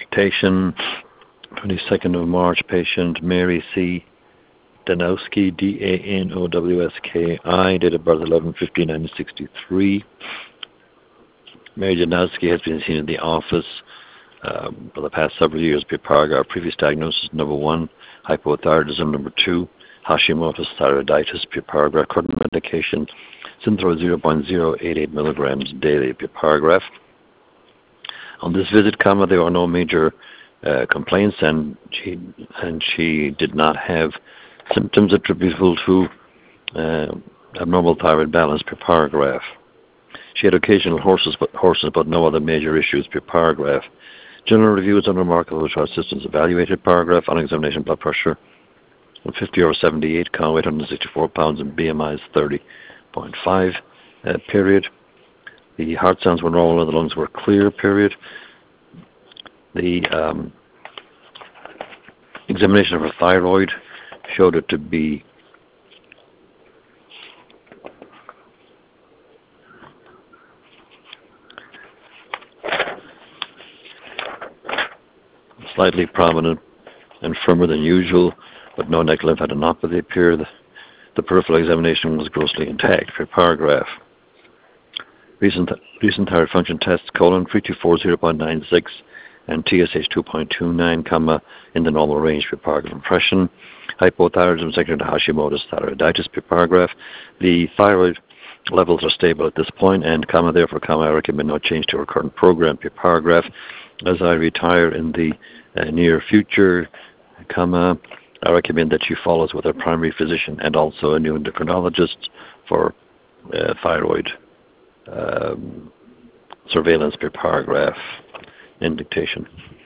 Dictation, 22nd of March, patient Mary C. Danowski, Danowski, date of birth 11/15/1963. Mary Danowski has been seen in the office for the past several years. Piparga. Previous diagnosis: number 1, hypothyroidism; number 2, Hashimoto's thyroiditis. Piparga. Current medication: Synthro 0.088 milligrams daily. Pipargraph. On this visit, there are no major complaints, and she did not have symptoms attributable to abnormal thyroid balance. Pipargraph. She had occasional horses, but no other major issues. Pipargraph. General review is unremarkable. Which our systems evaluated. Paragraph. On examination, blood pressure 50/78, count weight 164 pounds, and BMI is 30.5. Period. The heart sounds were normal and the lungs were clear. Period. The examination of her thyroid showed it to be slightly prominent and firmer than usual, but no neck lymphadenopathy appeared. The peripheral examination was grossly intact. Per paragraph. Recent thyroid function tests: colon 3240 0.96 and TSH 2.29, in the normal range. Per paragraph. Impression: hypothyroidism secondary to Hashimoto's thyroiditis. Per paragraph. The thyroid levels are stable at this point, and therefore, I recommend no change to our current program. Per paragraph. As I retire in the near future, I recommend that you follow us with a primary physician and also a new endocrinologist for thyroid surveillance. Per paragraph. In dictation.